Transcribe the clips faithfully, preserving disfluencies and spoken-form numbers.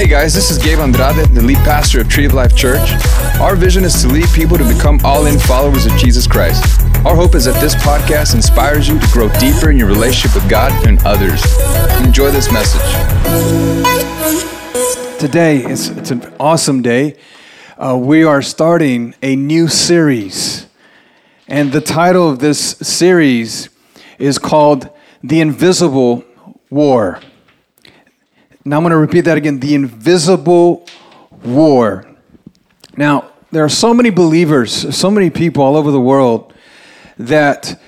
Hey guys, this is Gabe Andrade, the lead pastor of Tree of Life Church. Our vision is to lead people to become all-in followers of Jesus Christ. Our hope is that this podcast inspires you to grow deeper in your relationship with God and others. Enjoy this message. Today, it's, it's an awesome day. Uh, we are starting a new series. And the title of this series is called The Invisible War. Now I'm going to repeat that again, the invisible war. Now, there are so many believers, so many people all over the world that,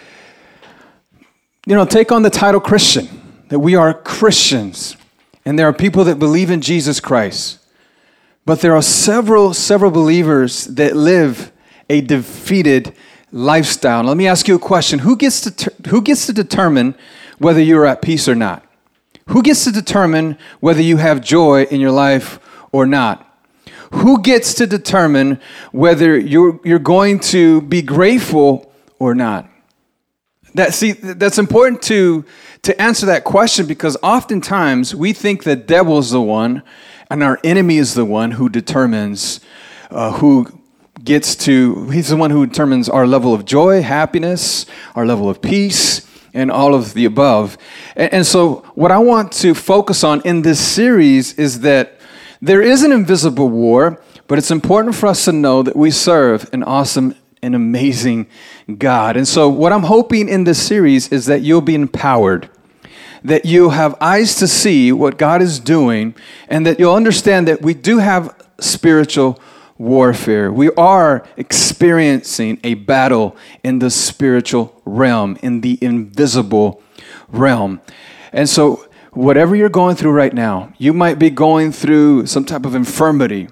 you know, take on the title Christian, that we are Christians. And there are people that believe in Jesus Christ. But there are several, several believers that live a defeated lifestyle. Now, let me ask you a question. Who gets to, ter- who gets to determine whether you're at peace or not? Who gets to determine whether you have joy in your life or not? Who gets to determine whether you're you're going to be grateful or not? That see, that's important to to answer that question, because oftentimes we think the devil is the one and our enemy is the one who determines uh, who gets to, he's the one who determines our level of joy, happiness, our level of peace, and all of the above. And, and so what I want to focus on in this series is that there is an invisible war, but it's important for us to know that we serve an awesome and amazing God. And so what I'm hoping in this series is that you'll be empowered, that you'll have eyes to see what God is doing, and that you'll understand that we do have spiritual warfare. We are experiencing a battle in the spiritual realm, in the invisible realm. And so whatever you're going through right now, you might be going through some type of infirmity.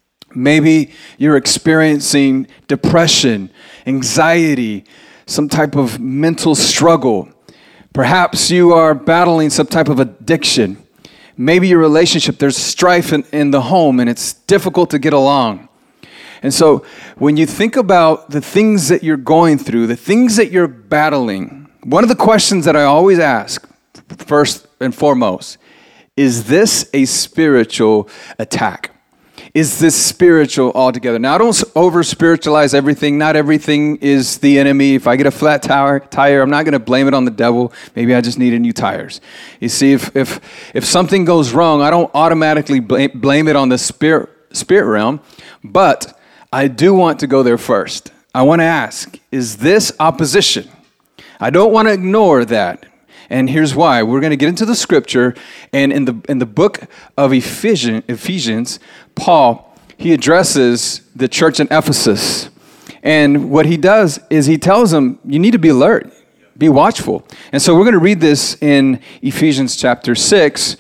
Maybe you're experiencing depression, anxiety, some type of mental struggle. Perhaps you are battling some type of addiction. Maybe your relationship, there's strife in, in the home and it's difficult to get along. And so when you think about the things that you're going through, the things that you're battling, one of the questions that I always ask, first and foremost, is this a spiritual attack? Is this spiritual altogether? Now, I don't over-spiritualize everything. Not everything is the enemy. If I get a flat tire, tire, I'm not going to blame it on the devil. Maybe I just needed new tires. You see, if if if something goes wrong, I don't automatically blame, blame it on the spirit spirit realm, but I do want to go there first. I want to ask, is this opposition? I don't want to ignore that. And here's why. We're going to get into the scripture, and in the in the book of Ephesians, Ephesians, Paul, he addresses the church in Ephesus. And what he does is he tells them, you need to be alert, be watchful. And so we're going to read this in Ephesians chapter six,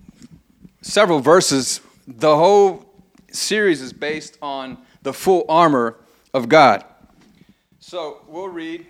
several verses. The whole series is based on the full armor of God. So we'll read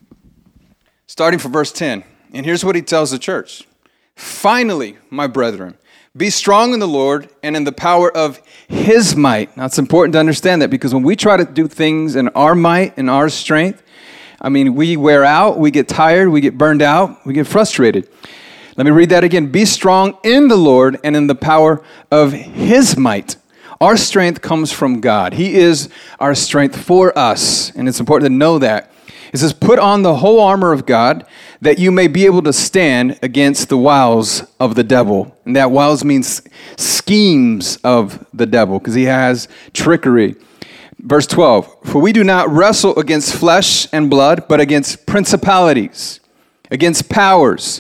starting from verse ten. And here's what he tells the church. Finally, my brethren, be strong in the Lord and in the power of his might. Now, it's important to understand that, because when we try to do things in our might and our strength, I mean, we wear out, we get tired, we get burned out, we get frustrated. Let me read that again. Be strong in the Lord and in the power of his might. Our strength comes from God. He is our strength for us, and it's important to know that. It says, put on the whole armor of God, that you may be able to stand against the wiles of the devil. And that wiles means schemes of the devil, because he has trickery. Verse twelve, for we do not wrestle against flesh and blood, but against principalities, against powers,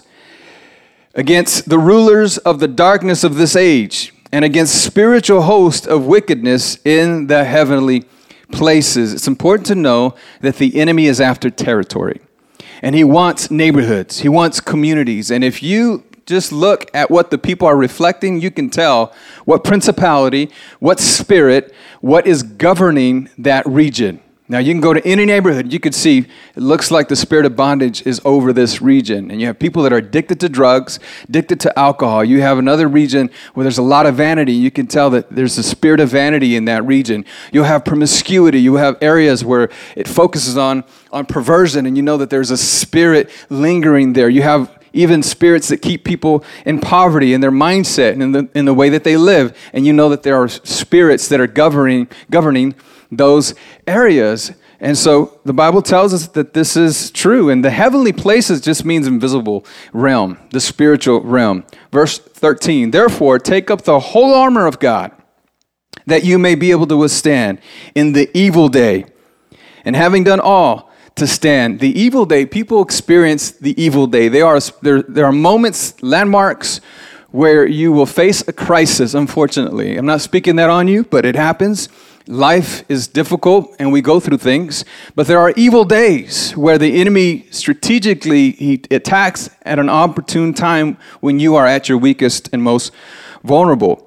against the rulers of the darkness of this age, and against spiritual hosts of wickedness in the heavenly places. It's important to know that the enemy is after territory, and he wants neighborhoods, he wants communities. And if you just look at what the people are reflecting, you can tell what principality, what spirit, what is governing that region. Now, you can go to any neighborhood, you could see it looks like the spirit of bondage is over this region. And you have people that are addicted to drugs, addicted to alcohol. You have another region where there's a lot of vanity. You can tell that there's a spirit of vanity in that region. You'll have promiscuity. You have areas where it focuses on, on perversion, and you know that there's a spirit lingering there. You have even spirits that keep people in poverty in their mindset and in the, in the way that they live. And you know that there are spirits that are governing, governing those areas. And so the Bible tells us that this is true. And the heavenly places just means invisible realm, the spiritual realm. Verse thirteen, therefore, take up the whole armor of God, that you may be able to withstand in the evil day. And having done all, to stand. The evil day, people experience the evil day. They are there, there are moments, landmarks, where you will face a crisis, unfortunately. I'm not speaking that on you, but it happens. Life is difficult, and we go through things. But there are evil days where the enemy strategically he attacks at an opportune time when you are at your weakest and most vulnerable.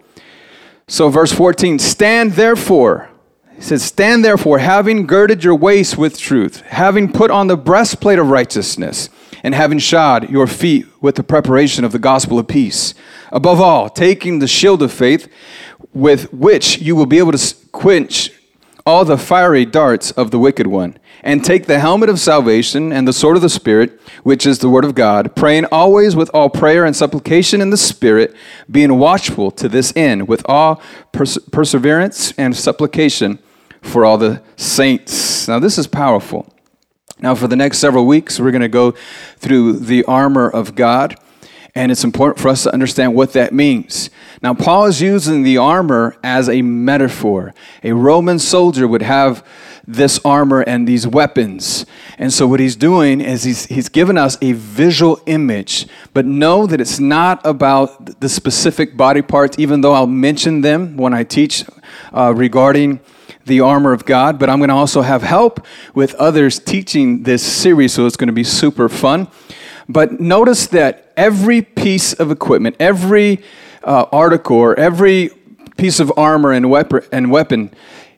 So verse fourteen, stand therefore. He says, stand therefore, having girded your waist with truth, having put on the breastplate of righteousness, and having shod your feet with the preparation of the gospel of peace. Above all, taking the shield of faith, with which you will be able to quench all the fiery darts of the wicked one, and take the helmet of salvation and the sword of the Spirit, which is the word of God, praying always with all prayer and supplication in the Spirit, being watchful to this end, with all pers- perseverance and supplication for all the saints. Now, this is powerful. Now, for the next several weeks, we're going to go through the armor of God, and it's important for us to understand what that means. Now, Paul is using the armor as a metaphor. A Roman soldier would have this armor and these weapons. And so what he's doing is he's, he's given us a visual image. But know that it's not about the specific body parts, even though I'll mention them when I teach uh, regarding the armor of God. But I'm going to also have help with others teaching this series, so it's going to be super fun. But notice that every piece of equipment, every uh, article, or every piece of armor and weapon, and weapon,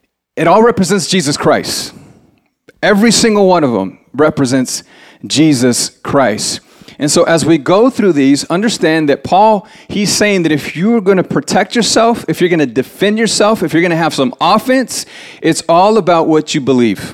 it all represents Jesus Christ. Every single one of them represents Jesus Christ. And so as we go through these, understand that Paul, he's saying that if you're going to protect yourself, if you're going to defend yourself, if you're going to have some offense, it's all about what you believe.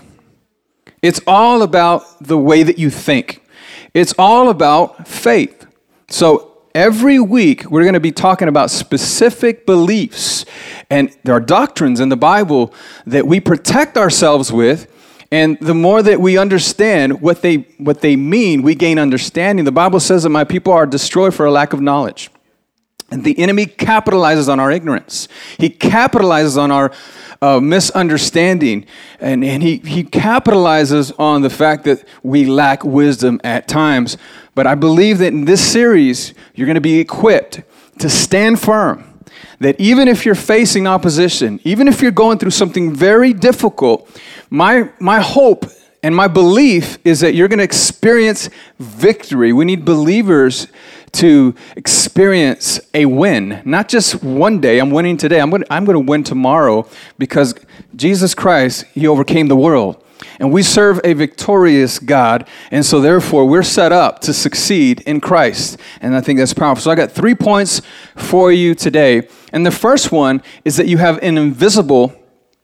It's all about the way that you think. It's all about faith. So every week, we're going to be talking about specific beliefs. And there are doctrines in the Bible that we protect ourselves with. And the more that we understand what they what they mean, we gain understanding. The Bible says that my people are destroyed for a lack of knowledge. And the enemy capitalizes on our ignorance. He capitalizes on our uh, misunderstanding. And, and he, he capitalizes on the fact that we lack wisdom at times. But I believe that in this series, you're going to be equipped to stand firm. That even if you're facing opposition, even if you're going through something very difficult, my my hope and my belief is that you're going to experience victory. We need believers to experience a win, not just one day. I'm winning today. I'm going to, I'm going to win tomorrow because Jesus Christ, he overcame the world. And we serve a victorious God, and so therefore we're set up to succeed in Christ. And I think that's powerful. So I got three points for you today. And the first one is that you have an invisible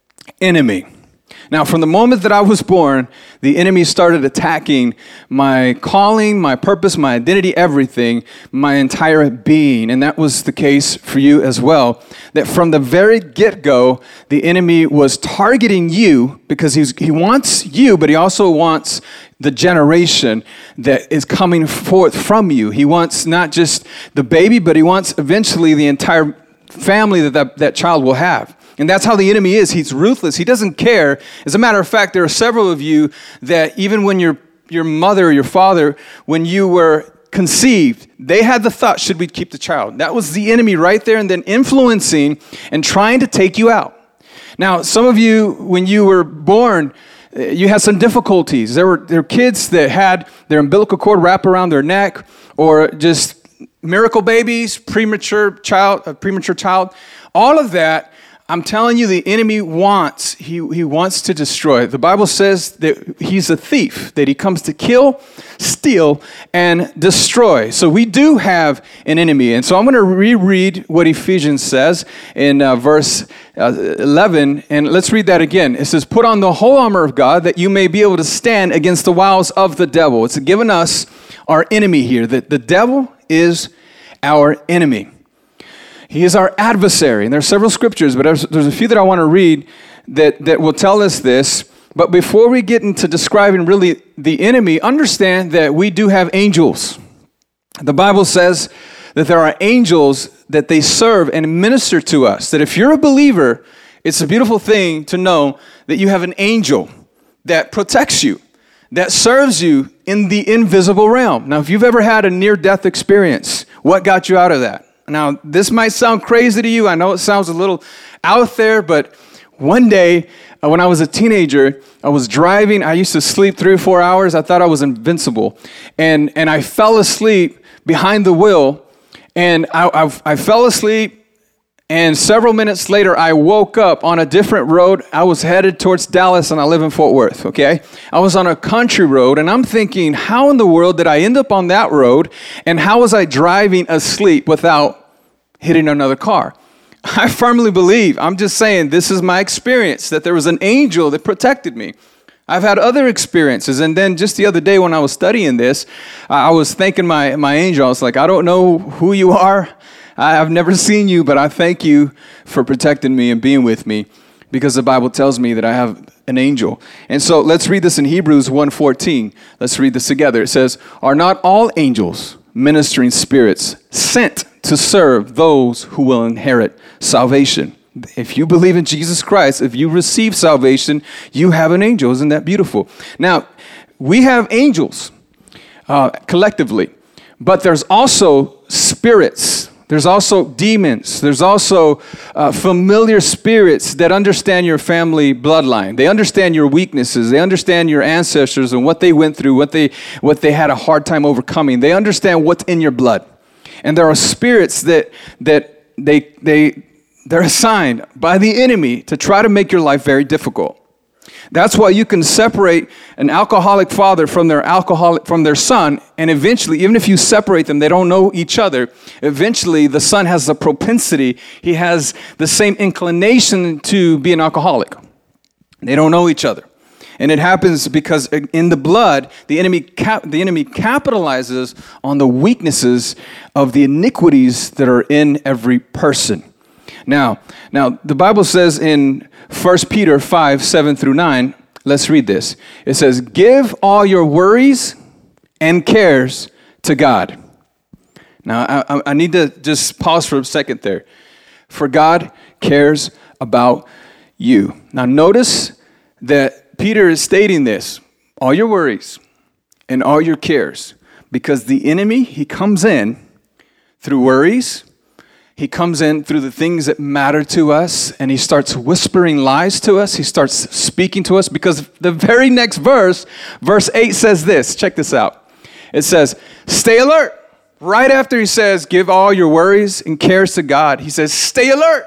enemy. Now, from the moment that I was born, the enemy started attacking my calling, my purpose, my identity, everything, my entire being. And that was the case for you as well. That from the very get-go, the enemy was targeting you because he's, he wants you, but he also wants the generation that is coming forth from you. He wants not just the baby, but he wants eventually the entire family that that, that child will have. And that's how the enemy is. He's ruthless. He doesn't care. As a matter of fact, there are several of you that even when your your mother or your father, when you were conceived, they had the thought, should we keep the child? That was the enemy right there, and then influencing and trying to take you out. Now, some of you, when you were born, you had some difficulties. There were, there were kids that had their umbilical cord wrapped around their neck, or just miracle babies, premature child, a premature child. All of that, I'm telling you, the enemy wants, he, he wants to destroy. The Bible says that he's a thief, that he comes to kill, steal, and destroy. So we do have an enemy. And so I'm going to reread what Ephesians says in uh, verse uh, eleven. And let's read that again. It says, put on the whole armor of God that you may be able to stand against the wiles of the devil. It's given us our enemy here. That the devil is our enemy. He is our adversary. And there are several scriptures, but there's, there's a few that I want to read that, that will tell us this. But before we get into describing really the enemy, understand that we do have angels. The Bible says that there are angels that they serve and minister to us. That if you're a believer, it's a beautiful thing to know that you have an angel that protects you, that serves you in the invisible realm. Now, if you've ever had a near-death experience, what got you out of that? Now, this might sound crazy to you. I know it sounds a little out there, but one day uh, when I was a teenager, I was driving. I used to sleep three or four hours. I thought I was invincible. And, and I fell asleep behind the wheel, and I, I, I fell asleep. And several minutes later, I woke up on a different road. I was headed towards Dallas, and I live in Fort Worth, okay? I was on a country road, and I'm thinking, how in the world did I end up on that road, and how was I driving asleep without hitting another car? I firmly believe, I'm just saying, this is my experience, that there was an angel that protected me. I've had other experiences, and then just the other day when I was studying this, I was thanking my, my angel. I was like, I don't know who you are. I've never seen you, but I thank you for protecting me and being with me, because the Bible tells me that I have an angel. And so let's read this in Hebrews one fourteen. Let's read this together. It says, "Are not all angels ministering spirits sent to serve those who will inherit salvation?" If you believe in Jesus Christ, if you receive salvation, you have an angel. Isn't that beautiful? Now, we have angels uh, collectively, but there's also spirits. There's also demons. There's also uh, familiar spirits that understand your family bloodline. They understand your weaknesses. They understand your ancestors and what they went through, what they what they had a hard time overcoming. They understand what's in your blood. And there are spirits that that they they they're assigned by the enemy to try to make your life very difficult. That's why you can separate an alcoholic father from their alcoholic from their son, and eventually, even if you separate them, they don't know each other. Eventually, the son has a propensity, he has the same inclination to be an alcoholic. They don't know each other. And it happens because in the blood, the enemy cap- the enemy capitalizes on the weaknesses of the iniquities that are in every person. Now, now the Bible says in First Peter five, seven through nine, let's read this. It says, "Give all your worries and cares to God." Now, I, I need to just pause for a second there. For God cares about you. Now, notice that Peter is stating this, all your worries and all your cares, because the enemy, he comes in through worries. He comes in through the things that matter to us, and he starts whispering lies to us. He starts speaking to us, because the very next verse, verse eight says this. Check this out. It says, "Stay alert." Right after he says, "Give all your worries and cares to God," he says, "Stay alert.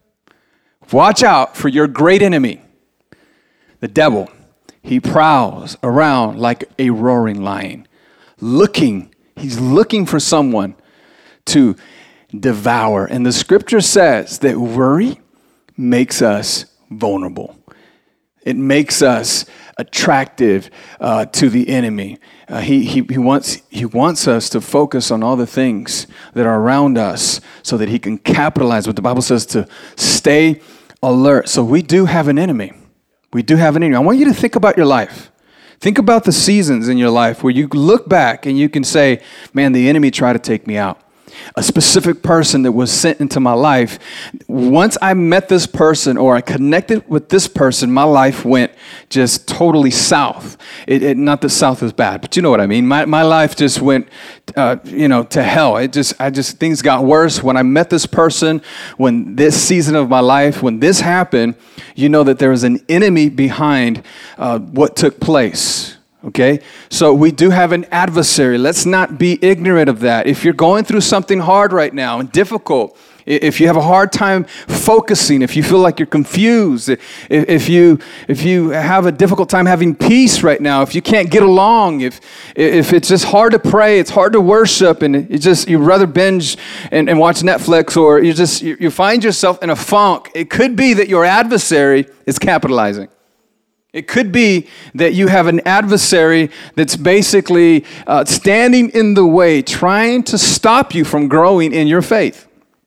Watch out for your great enemy, the devil. He prowls around like a roaring lion, looking. He's looking for someone to devour." And the scripture says that worry makes us vulnerable. It makes us attractive uh, to the enemy. Uh, he, he, he, wants, he wants us to focus on all the things that are around us so that he can capitalize. What the Bible says to stay alert. So we do have an enemy. We do have an enemy. I want you to think about your life. Think about the seasons in your life where you look back and you can say, man, the enemy tried to take me out. A specific person that was sent into my life, once I met this person or I connected with this person, my life went just totally south. It, it, not that south is bad, but you know what I mean. My my life just went, uh, you know, to hell. It just, I just, things got worse. When I met this person, when this season of my life, when this happened, you know that there was an enemy behind uh, what took place. Okay, so we do have an adversary. Let's not be ignorant of that. If you're going through something hard right now and difficult, if you have a hard time focusing, if you feel like you're confused, if you if you have a difficult time having peace right now, if you can't get along, if if it's just hard to pray, it's hard to worship, and it just you'd rather binge and, and watch Netflix, or you just you, you find yourself in a funk, it could be that your adversary is capitalizing. It could be that you have an adversary that's basically uh, standing in the way, trying to stop you from growing in your faith.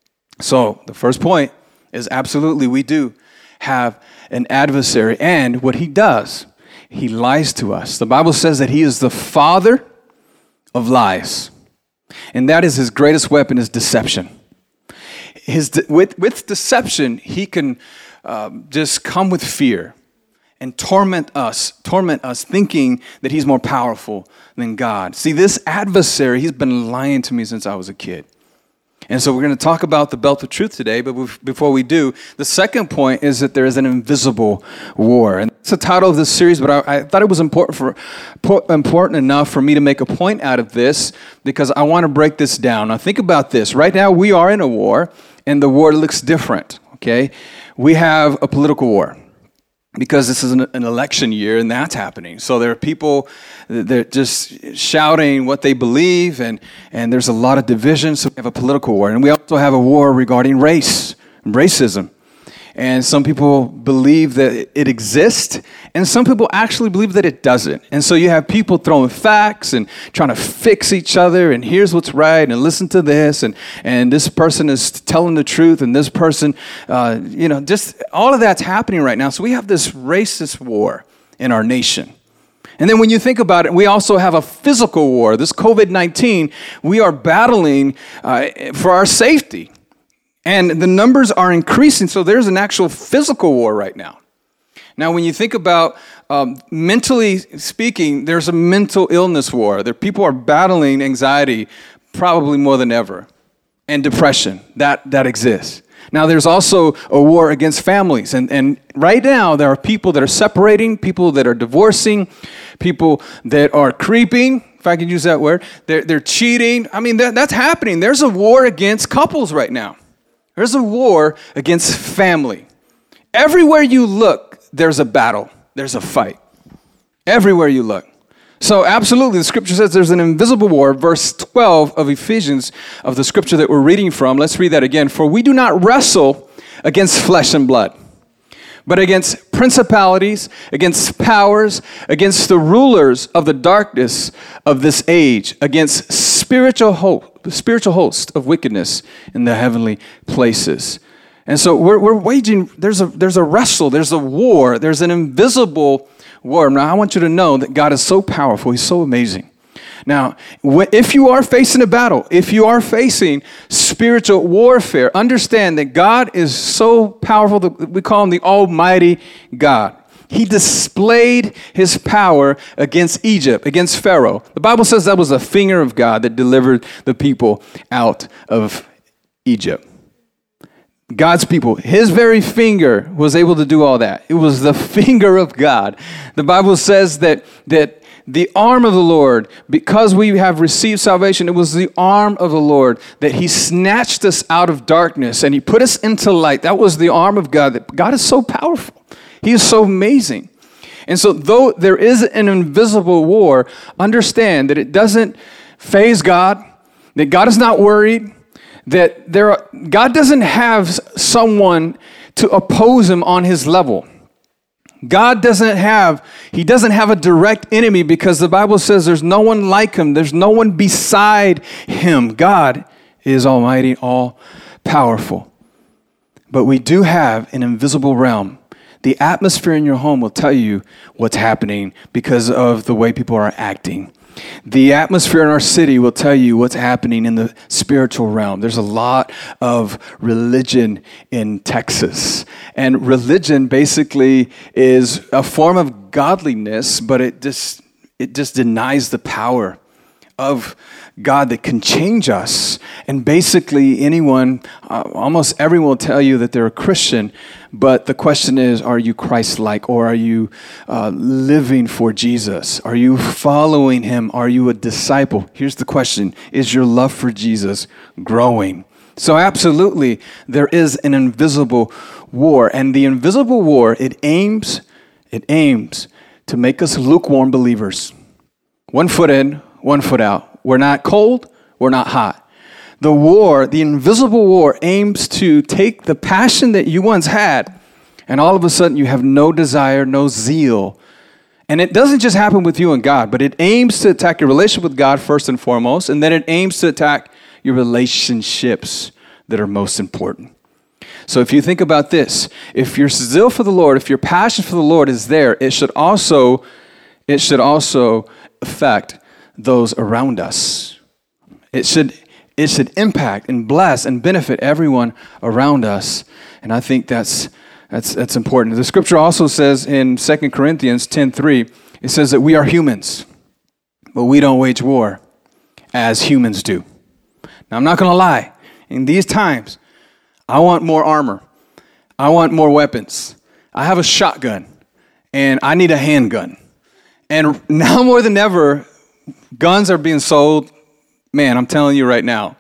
So the first point is absolutely we do have an adversary. And what he does, he lies to us. The Bible says that he is the father of lies. And that is his greatest weapon, is deception. His de- with, with deception, he can uh, just come with fear and torment us, torment us, thinking that he's more powerful than God. See, this adversary, he's been lying to me since I was a kid. And so we're going to talk about the belt of truth today, but before we do, the second point is that there is an invisible war. And that's the title of this series, but I, I thought it was important for important enough for me to make a point out of this because I want to break this down. Now think about this. Right now we are in a war, and the war looks different, okay? We have a political war, because this is an, an election year and that's happening. So there are people that are just shouting what they believe, and, and there's a lot of division. So we have a political war. And we also have a war regarding race, racism. And some people believe that it exists, and some people actually believe that it doesn't. And so you have people throwing facts and trying to fix each other, and here's what's right, and listen to this, and, and this person is telling the truth, and this person, uh, you know, just all of that's happening right now. So we have this racist war in our nation. And then when you think about it, we also have a physical war. This covid nineteen, we are battling uh, for our safety. And the numbers are increasing, so there's an actual physical war right now. Now, when you think about um, mentally speaking, there's a mental illness war. There, people are battling anxiety probably more than ever, and depression, that, that exists. Now, there's also a war against families, and, and right now there are people that are separating, people that are divorcing, people that are creeping, if I can use that word. They're, they're cheating. I mean, that, that's happening. There's a war against couples right now. There's a war against family. Everywhere you look, there's a battle. There's a fight. Everywhere you look. So absolutely, the scripture says there's an invisible war. Verse twelve of Ephesians, of the scripture that we're reading from. Let's read that again. For we do not wrestle against flesh and blood, but against principalities, against powers, against the rulers of the darkness of this age, against spiritual hope. The spiritual host of wickedness in the heavenly places. And so we're, we're waging, there's a, there's a wrestle, there's a war, there's an invisible war. Now, I want you to know that God is so powerful, he's so amazing. Now, if you are facing a battle, if you are facing spiritual warfare, understand that God is so powerful that we call him the Almighty God. He displayed his power against Egypt, against Pharaoh. The Bible says that was the finger of God that delivered the people out of Egypt. God's people, his very finger was able to do all that. It was the finger of God. The Bible says that, that the arm of the Lord, because we have received salvation, it was the arm of the Lord that he snatched us out of darkness and he put us into light. That was the arm of God. That God is so powerful. He is so amazing. And so though there is an invisible war, understand that it doesn't faze God, that God is not worried, that there are, God doesn't have someone to oppose him on his level. God doesn't have, he doesn't have a direct enemy because the Bible says there's no one like him. There's no one beside him. God is almighty, all powerful. But we do have an invisible realm. The atmosphere in your home will tell you what's happening because of the way people are acting. The atmosphere in our city will tell you what's happening in the spiritual realm. There's a lot of religion in Texas. And religion basically is a form of godliness, but it just it just denies the power of God that can change us. And basically anyone, uh, almost everyone will tell you that they're a Christian, but the question is, are you Christ-like, or are you uh, living for Jesus? Are you following him? Are you a disciple? Here's the question, is your love for Jesus growing? So absolutely, there is an invisible war, and the invisible war, it aims, it aims to make us lukewarm believers. One foot in, one foot out. We're not cold, we're not hot. The war, the invisible war, aims to take the passion that you once had And all of a sudden you have no desire, no zeal. And it doesn't just happen with you and God, but it aims to attack your relationship with God first and foremost, and then it aims to attack your relationships that are most important. So if you think about this, if your zeal for the Lord, if your passion for the Lord is there, it should also, it should also affect those around us. It should, it should impact and bless and benefit everyone around us. And I think that's that's that's important. The scripture also says in Second Corinthians ten three, it says that we are humans, but we don't wage war as humans do. Now, I'm not going to lie. In these times, I want more armor. I want more weapons. I have a shotgun, and I need a handgun. And now more than ever, guns are being sold. Man, I'm telling you right now,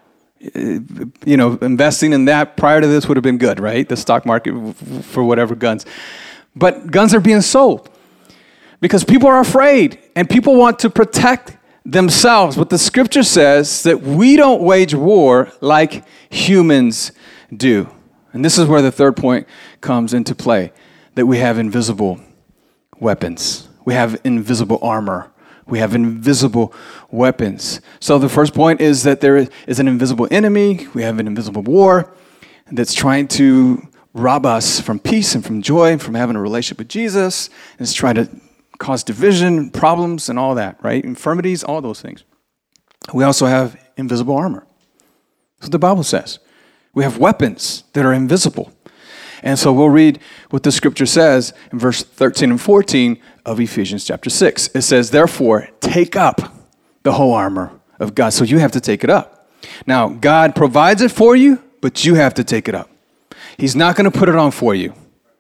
you know, investing in that prior to this would have been good, right? The stock market for whatever guns. But guns are being sold because people are afraid, and people want to protect themselves. But the scripture says that we don't wage war like humans do. And this is where the third point comes into play, that we have invisible weapons. We have invisible armor. We have invisible weapons. So the first point is that there is an invisible enemy. We have an invisible war that's trying to rob us from peace and from joy and from having a relationship with Jesus. And it's trying to cause division, problems, and all that, right? Infirmities, all those things. We also have invisible armor. That's what the Bible says. We have weapons that are invisible. And so we'll read what the scripture says in verse thirteen and fourteen of Ephesians chapter six. It says, therefore, take up the whole armor of God. So you have to take it up. Now, God provides it for you, but you have to take it up. He's not going to put it on for you.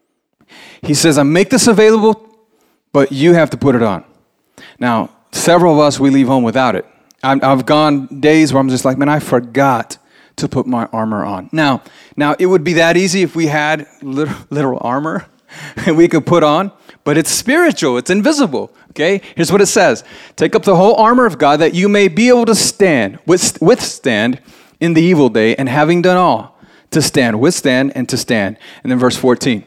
He says, I make this available, but you have to put it on. Now, several of us, we leave home without it. I've gone days where I'm just like, man, I forgot to put my armor on. Now, now it would be that easy if we had literal, literal armor and we could put on, but it's spiritual, it's invisible, okay? Here's what it says. Take up the whole armor of God that you may be able to stand, withstand in the evil day, and having done all, to stand, withstand, and to stand. And then verse fourteen.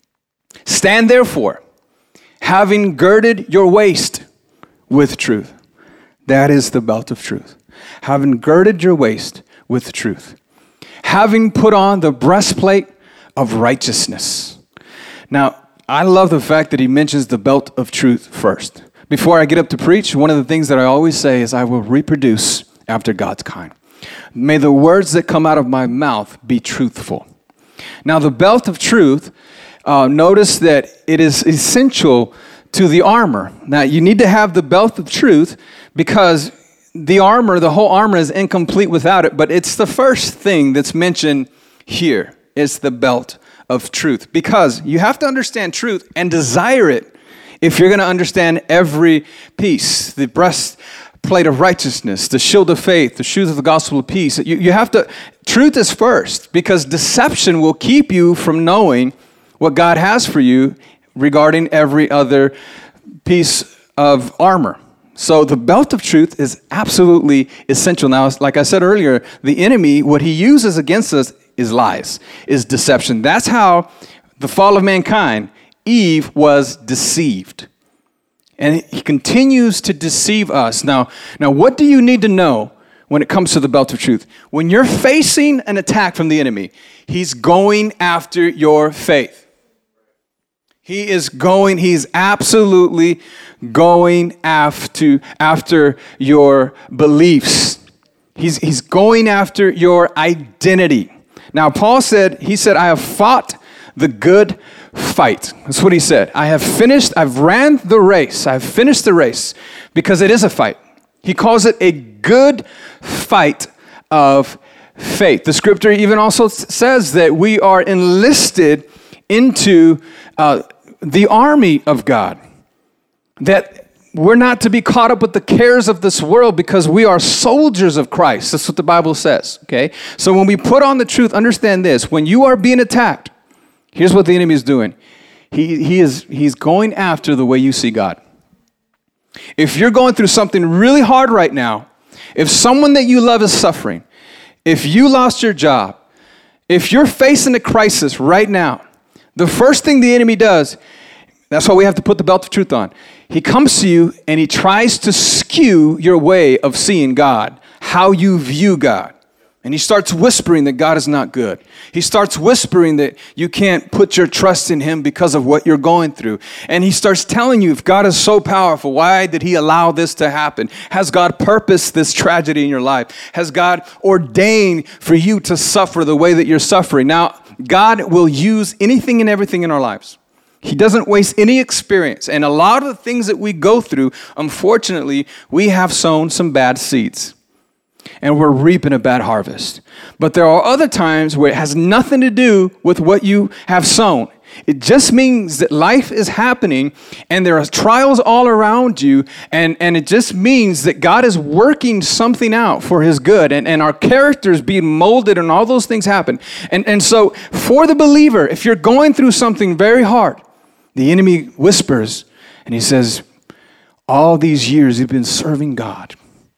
Stand therefore, having girded your waist with truth. That is the belt of truth. Having girded your waist with truth. Having put on the breastplate of righteousness. Now, I love the fact that he mentions the belt of truth first. Before I get up to preach, one of the things that I always say is I will reproduce after God's kind. May the words that come out of my mouth be truthful. Now, the belt of truth, uh, notice that it is essential to the armor. Now, you need to have the belt of truth because the armor, the whole armor is incomplete without it, but it's the first thing that's mentioned here is the belt of truth, because you have to understand truth and desire it if you're going to understand every piece, the breastplate of righteousness, the shield of faith, the shoes of the gospel of peace. You, you have to, truth is first, because deception will keep you from knowing what God has for you regarding every other piece of armor. So the belt of truth is absolutely essential. Now, like I said earlier, the enemy, what he uses against us is lies, is deception. That's how the fall of mankind, Eve was deceived. And he continues to deceive us. Now, now, what do you need to know when it comes to the belt of truth? When you're facing an attack from the enemy, he's going after your faith. He is going, he's absolutely going after, after your beliefs. He's, he's going after your identity. Now, Paul said, he said, I have fought the good fight. That's what he said. I have finished, I've ran the race. I've finished the race because it is a fight. He calls it a good fight of faith. The scripture even also says that we are enlisted into uh, the army of God, that we're not to be caught up with the cares of this world because we are soldiers of Christ. That's what the Bible says, okay? So when we put on the truth, understand this. When you are being attacked, here's what the enemy is doing. He, he is, he's going after the way you see God. If you're going through something really hard right now, if someone that you love is suffering, if you lost your job, if you're facing a crisis right now, The first thing the enemy does, that's why we have to put the belt of truth on. He comes to you and he tries to skew your way of seeing God, how you view God. And he starts whispering that God is not good. He starts whispering that you can't put your trust in him because of what you're going through. And he starts telling you, if God is so powerful, why did he allow this to happen? Has God purposed this tragedy in your life? Has God ordained for you to suffer the way that you're suffering? Now, God will use anything and everything in our lives. He doesn't waste any experience. And a lot of the things that we go through, unfortunately, we have sown some bad seeds. And we're reaping a bad harvest. But there are other times where it has nothing to do with what you have sown. It just means that life is happening and there are trials all around you. And, and it just means that God is working something out for his good. And, and our character is being molded and all those things happen. And, and so for the believer, if you're going through something very hard, the enemy whispers and he says, all these years you've been serving God.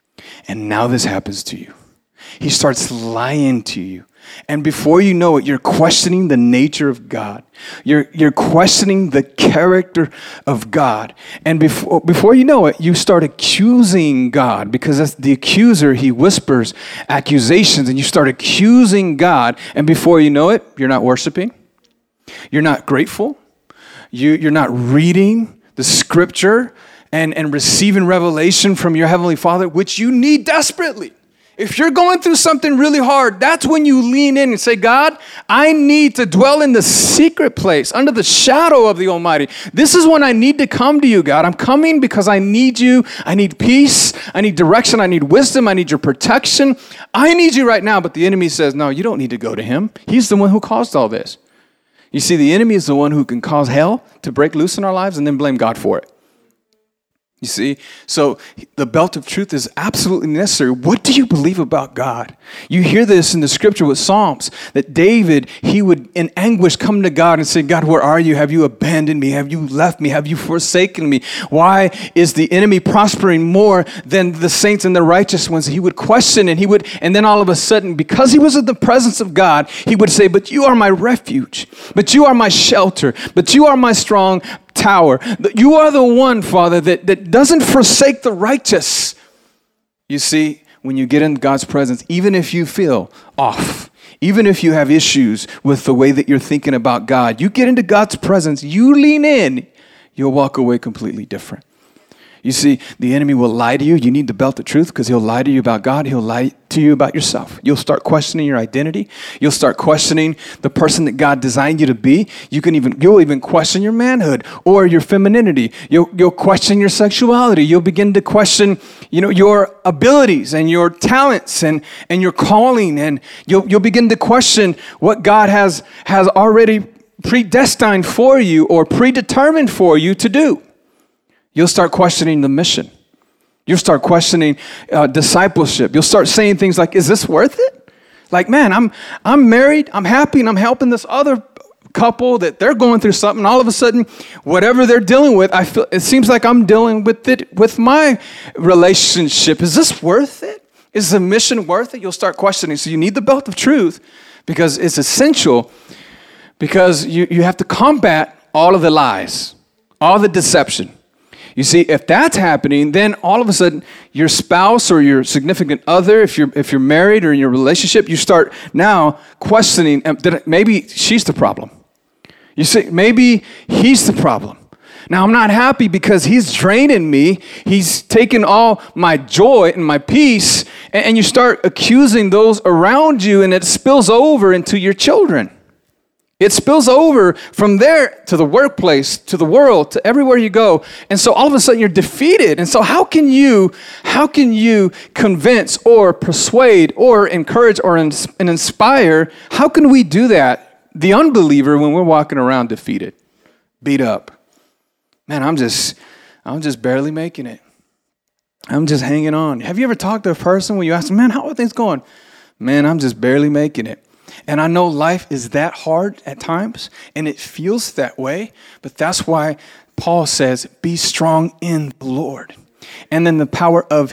And now this happens to you. He starts lying to you. And before you know it, you're questioning the nature of God. You're, you're questioning the character of God. And before, before you know it, you start accusing God, because that's the accuser. He whispers accusations and you start accusing God. And before you know it, you're not worshiping. You're not grateful. You, you're not reading the scripture and, and receiving revelation from your Heavenly Father, which you need desperately. If you're going through something really hard, that's when you lean in and say, God, I need to dwell in the secret place under the shadow of the Almighty. This is when I need to come to you, God. I'm coming because I need you. I need peace. I need direction. I need wisdom. I need your protection. I need you right now. But the enemy says, no, you don't need to go to him. He's the one who caused all this. You see, the enemy is the one who can cause hell to break loose in our lives and then blame God for it. You see, so the belt of truth is absolutely necessary. What do you believe about God? You hear this in the scripture with Psalms, that David, he would in anguish come to God and say, God, where are you? Have you abandoned me? Have you left me? Have you forsaken me? Why is the enemy prospering more than the saints and the righteous ones? He would question and he would, and then all of a sudden, because he was in the presence of God, he would say, but you are my refuge, but you are my shelter, but you are my strong tower. You are the one, Father, that, that doesn't forsake the righteous. You see, when you get in God's presence, even if you feel off, even if you have issues with the way that you're thinking about God, you get into God's presence, you lean in, you'll walk away completely different. You see, the enemy will lie to you. You need the belt of truth because he'll lie to you about God. He'll lie to you about yourself. You'll start questioning your identity. You'll start questioning the person that God designed you to be. You can even, you'll even question your manhood or your femininity. You'll, you'll question your sexuality. You'll begin to question, you know, your abilities and your talents and, and your calling. And you'll, you'll begin to question what God has, has already predestined for you or predetermined for you to do. You'll start questioning the mission. You'll start questioning uh, discipleship. You'll start saying things like, is this worth it? Like, man, I'm I'm married, I'm happy, and I'm helping this other couple that they're going through something. All of a sudden, whatever they're dealing with, I feel it seems like I'm dealing with it with my relationship. Is this worth it? Is the mission worth it? You'll start questioning. So you need the belt of truth because it's essential, because you, you have to combat all of the lies, all the deception. You see, if that's happening, then all of a sudden your spouse or your significant other, if you're if you're married or in your relationship, you start now questioning, maybe she's the problem. You see, maybe he's the problem. Now, I'm not happy because he's draining me. He's taken all my joy and my peace, and you start accusing those around you, and it spills over into your children. It spills over from there to the workplace, to the world, to everywhere you go. And so all of a sudden you're defeated. And so how can you, how can you convince or persuade or encourage or ins- and inspire? How can we do that, the unbeliever, when we're walking around defeated, beat up? Man, I'm just, I'm just barely making it. I'm just hanging on. Have you ever talked to a person when you ask them, man, how are things going? Man, I'm just barely making it. And I know life is that hard at times, and it feels that way, but that's why Paul says, be strong in the Lord, and then the power of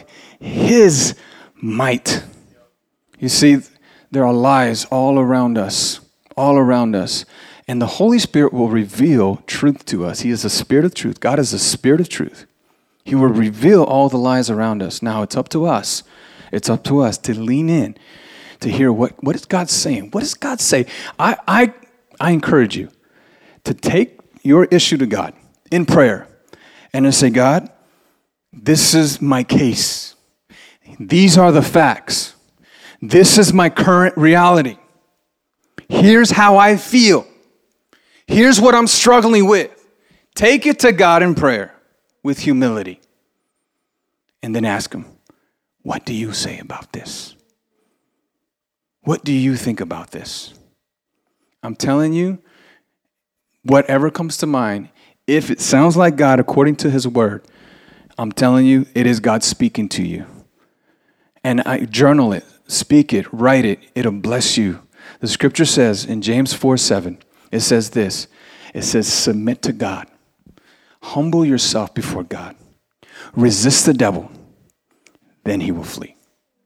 his might. You see, there are lies all around us, all around us. And the Holy Spirit will reveal truth to us. He is the Spirit of truth. God is the Spirit of truth. He will reveal all the lies around us. Now it's up to us. It's up to us to lean in, to hear what, what is God saying? What does God say? I, I, I encourage you to take your issue to God in prayer and to say, God, this is my case. These are the facts. This is my current reality. Here's how I feel. Here's what I'm struggling with. Take it to God in prayer with humility. And then ask him, what do you say about this? What do you think about this? I'm telling you, whatever comes to mind, if it sounds like God according to his word, I'm telling you, it is God speaking to you. And I journal it, speak it, write it. It'll bless you. The scripture says in James four seven, it says this. It says, submit to God. Humble yourself before God. Resist the devil. Then he will flee.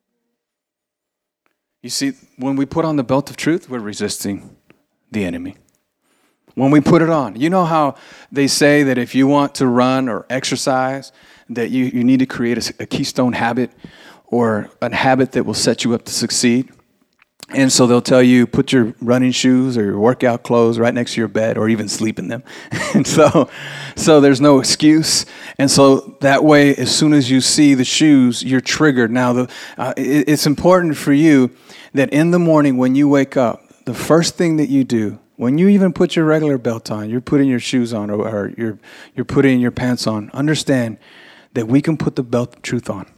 You see, when we put on the belt of truth, we're resisting the enemy. When we put it on, you know how they say that if you want to run or exercise, that you, you need to create a, a keystone habit or a habit that will set you up to succeed. And so they'll tell you, put your running shoes or your workout clothes right next to your bed or even sleep in them. And so so there's no excuse. And so that way, as soon as you see the shoes, you're triggered. Now, the, uh, it, it's important for you that in the morning when you wake up, the first thing that you do, when you even put your regular belt on, you're putting your shoes on or, or you're, you're putting your pants on, understand that we can put the belt of truth on.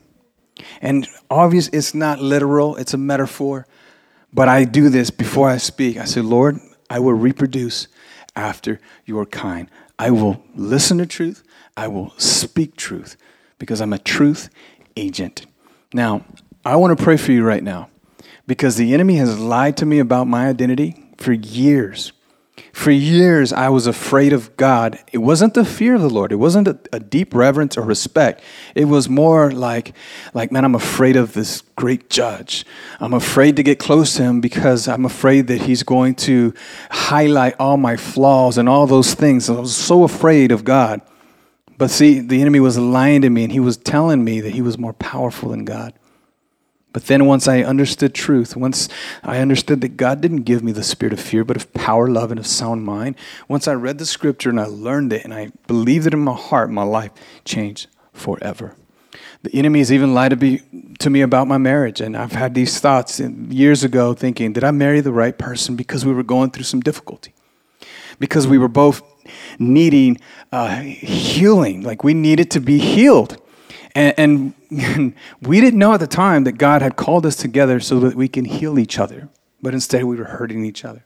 And obviously, it's not literal. It's a metaphor. But I do this before I speak. I say, Lord, I will reproduce after your kind. I will listen to truth. I will speak truth because I'm a truth agent. Now, I want to pray for you right now because the enemy has lied to me about my identity for years. For years, I was afraid of God. It wasn't the fear of the Lord. It wasn't a, a deep reverence or respect. It was more like, like, man, I'm afraid of this great judge. I'm afraid to get close to him because I'm afraid that he's going to highlight all my flaws and all those things. I was so afraid of God. But see, the enemy was lying to me, and he was telling me that he was more powerful than God. But then once I understood truth, once I understood that God didn't give me the spirit of fear, but of power, love, and of sound mind, once I read the scripture and I learned it and I believed it in my heart, my life changed forever. The enemy has even lied to, be, to me about my marriage, and I've had these thoughts years ago thinking, did I marry the right person because we were going through some difficulty? Because we were both needing uh, healing, like we needed to be healed. And, and And we didn't know at the time that God had called us together so that we can heal each other. But instead, we were hurting each other.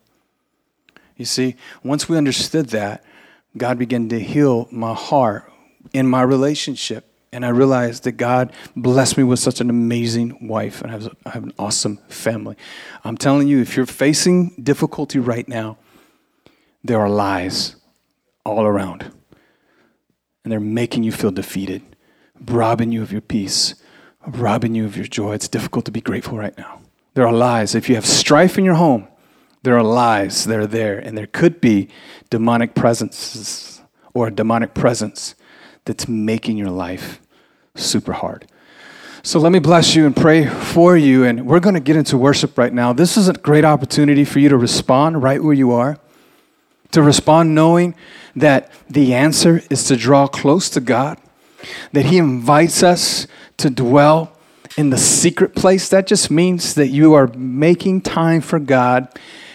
You see, once we understood that, God began to heal my heart in my relationship. And I realized that God blessed me with such an amazing wife. And I have, I have an awesome family. I'm telling you, if you're facing difficulty right now, there are lies all around. And they're making you feel defeated, robbing you of your peace, robbing you of your joy. It's difficult to be grateful right now. There are lies. If you have strife in your home, there are lies that are there, and there could be demonic presences or a demonic presence that's making your life super hard. So let me bless you and pray for you, and we're going to get into worship right now. This is a great opportunity for you to respond right where you are, to respond knowing that the answer is to draw close to God, that he invites us to dwell in the secret place. That just means that you are making time for God.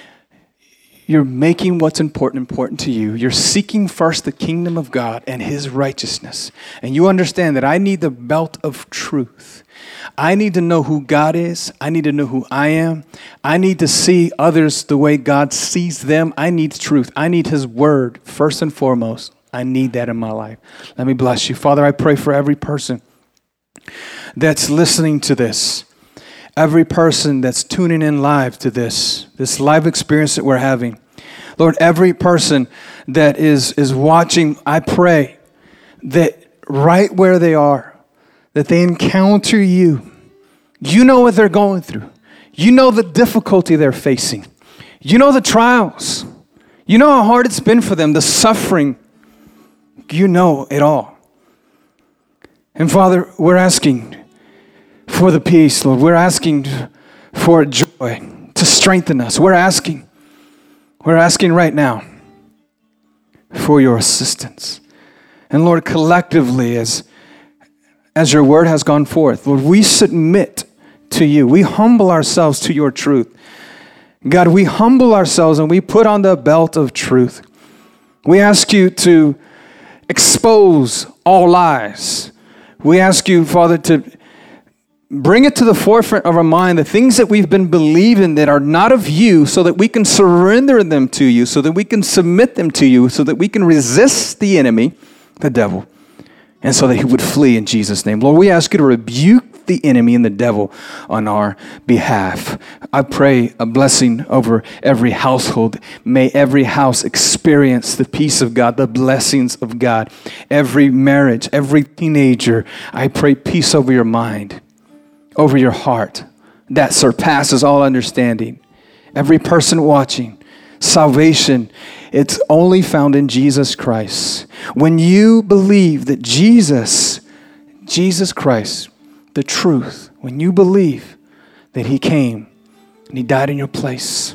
You're making what's important important to you. You're seeking first the kingdom of God and his righteousness. And you understand that I need the belt of truth. I need to know who God is. I need to know who I am. I need to see others the way God sees them. I need truth. I need his word first and foremost. I need that in my life. Let me bless you. Father, I pray for every person that's listening to this, every person that's tuning in live to this, this live experience that we're having. Lord, every person that is, is watching, I pray that right where they are, that they encounter you. You know what they're going through. You know the difficulty they're facing. You know the trials. You know how hard it's been for them, the suffering. You know it all. And Father, we're asking for the peace, Lord. We're asking for joy to strengthen us. We're asking, we're asking right now for your assistance. And Lord, collectively, as, as your word has gone forth, Lord, we submit to you. We humble ourselves to your truth. God, we humble ourselves and we put on the belt of truth. We ask you to expose all lies. We ask you, Father, to bring it to the forefront of our mind, the things that we've been believing that are not of you, so that we can surrender them to you, so that we can submit them to you, so that we can resist the enemy, the devil, and so that he would flee in Jesus' name. Lord, we ask you to rebuke the enemy and the devil on our behalf. I pray a blessing over every household. May every house experience the peace of God, the blessings of God. Every marriage, every teenager, I pray peace over your mind, over your heart, that surpasses all understanding. Every person watching, salvation, it's only found in Jesus Christ. When you believe that Jesus, Jesus Christ, the truth, when you believe that he came and he died in your place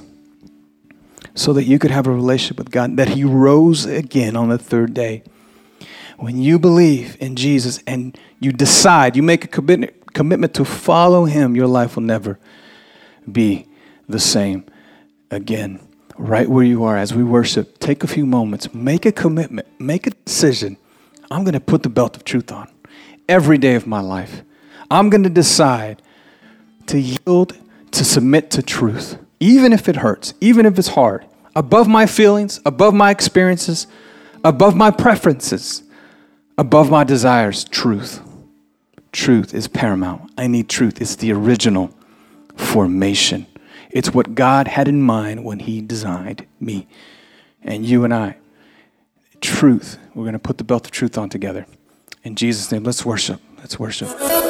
so that you could have a relationship with God, that he rose again on the third day. When you believe in Jesus and you decide, you make a commitment, commitment to follow him, your life will never be the same again. Right where you are as we worship, take a few moments, make a commitment, make a decision. I'm going to put the belt of truth on every day of my life. I'm going to decide to yield, to submit to truth, even if it hurts, even if it's hard, above my feelings, above my experiences, above my preferences, above my desires. Truth. Truth is paramount. I need truth. It's the original formation. It's what God had in mind when he designed me and you and I. Truth. We're going to put the belt of truth on together. In Jesus' name, let's worship. Let's worship.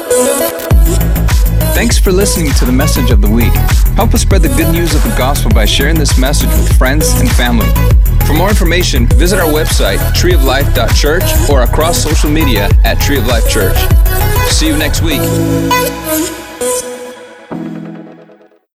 Thanks for listening to the message of the week. Help us spread the good news of the gospel by sharing this message with friends and family. For more information, visit our website, tree of life dot church, or across social media at Tree of Life Church. See you next week.